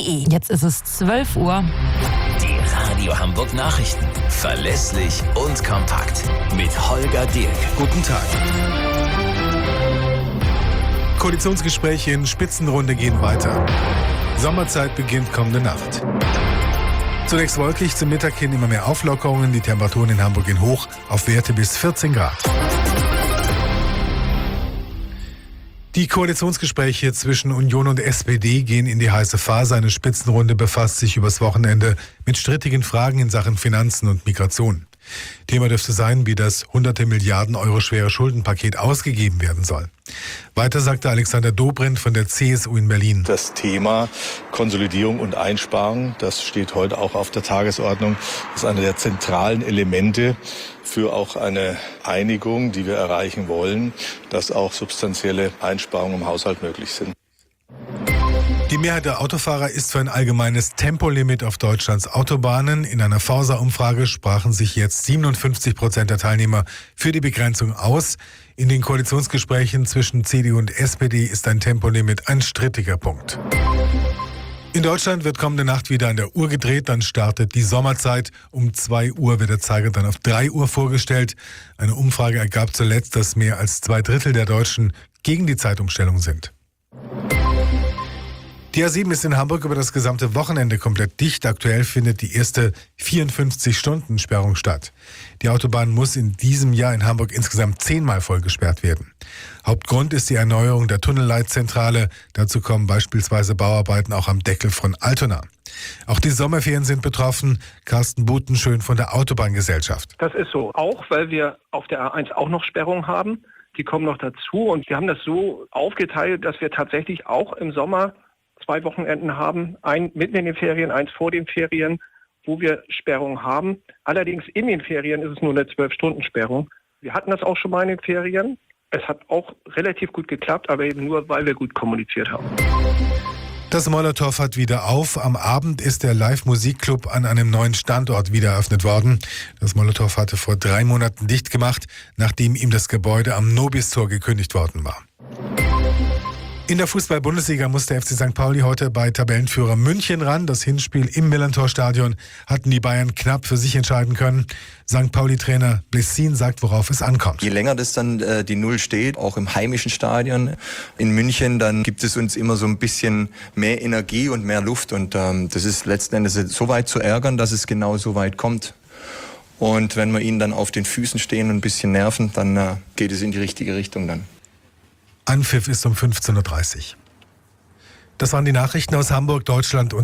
hamburg-hauptstadt.de. Jetzt ist es 12 Uhr. Die Radio Hamburg Nachrichten. Verlässlich und kompakt. Mit Holger Dirk. Guten Tag. Koalitionsgespräche in Spitzenrunde gehen weiter. Sommerzeit beginnt kommende Nacht. Zunächst wolkig, zum Mittag hin immer mehr Auflockerungen. Die Temperaturen in Hamburg gehen hoch auf Werte bis 14 Grad. Die Koalitionsgespräche zwischen Union und SPD gehen in die heiße Phase. Eine Spitzenrunde befasst sich übers Wochenende mit strittigen Fragen in Sachen Finanzen und Migration. Thema dürfte sein, wie das hunderte Milliarden Euro schwere Schuldenpaket ausgegeben werden soll. Weiter sagte Alexander Dobrindt von der CSU in Berlin. Das Thema Konsolidierung und Einsparung, das steht heute auch auf der Tagesordnung. Das ist einer der zentralen Elemente für auch eine Einigung, die wir erreichen wollen, dass auch substanzielle Einsparungen im Haushalt möglich sind. Die Mehrheit der Autofahrer ist für ein allgemeines Tempolimit auf Deutschlands Autobahnen. In einer Forsa-Umfrage sprachen sich jetzt 57% der Teilnehmer für die Begrenzung aus. In den Koalitionsgesprächen zwischen CDU und SPD ist ein Tempolimit ein strittiger Punkt. In Deutschland wird kommende Nacht wieder an der Uhr gedreht, dann startet die Sommerzeit. Um 2 Uhr wird der Zeiger dann auf 3 Uhr vorgestellt. Eine Umfrage ergab zuletzt, dass mehr als 2/3 der Deutschen gegen die Zeitumstellung sind. Die A7 ist in Hamburg über das gesamte Wochenende komplett dicht. Aktuell findet die erste 54-Stunden-Sperrung statt. Die Autobahn muss in diesem Jahr in Hamburg insgesamt 10-mal voll gesperrt werden. Hauptgrund ist die Erneuerung der Tunnelleitzentrale. Dazu kommen beispielsweise Bauarbeiten auch am Deckel von Altona. Auch die Sommerferien sind betroffen. Carsten Butenschön von der Autobahngesellschaft. Das ist so. Auch weil wir auf der A1 auch noch Sperrungen haben. Die kommen noch dazu. Und wir haben das so aufgeteilt, dass wir tatsächlich auch im Sommer 2 Wochenenden haben, ein mitten in den Ferien, eins vor den Ferien, wo wir Sperrungen haben. Allerdings in den Ferien ist es nur eine 12-Stunden-Sperrung. Wir hatten das auch schon mal in den Ferien. Es hat auch relativ gut geklappt, aber eben nur, weil wir gut kommuniziert haben. Das Molotow hat wieder auf. Am Abend ist der Live-Musikclub an einem neuen Standort wieder eröffnet worden. Das Molotow hatte vor 3 Monaten dicht gemacht, nachdem ihm das Gebäude am Nobistor gekündigt worden war. In der Fußball-Bundesliga muss der FC St. Pauli heute bei Tabellenführer München ran. Das Hinspiel im Millerntor-Stadion hatten die Bayern knapp für sich entscheiden können. St. Pauli-Trainer Blessin sagt, worauf es ankommt. Je länger das dann die Null steht, auch im heimischen Stadion in München, dann gibt es uns immer so ein bisschen mehr Energie und mehr Luft. Und das ist letzten Endes so weit zu ärgern, dass es genau so weit kommt. Und wenn wir ihnen dann auf den Füßen stehen und ein bisschen nerven, dann geht es in die richtige Richtung dann. Anpfiff ist um 15:30 Uhr. Das waren die Nachrichten aus Hamburg, Deutschland und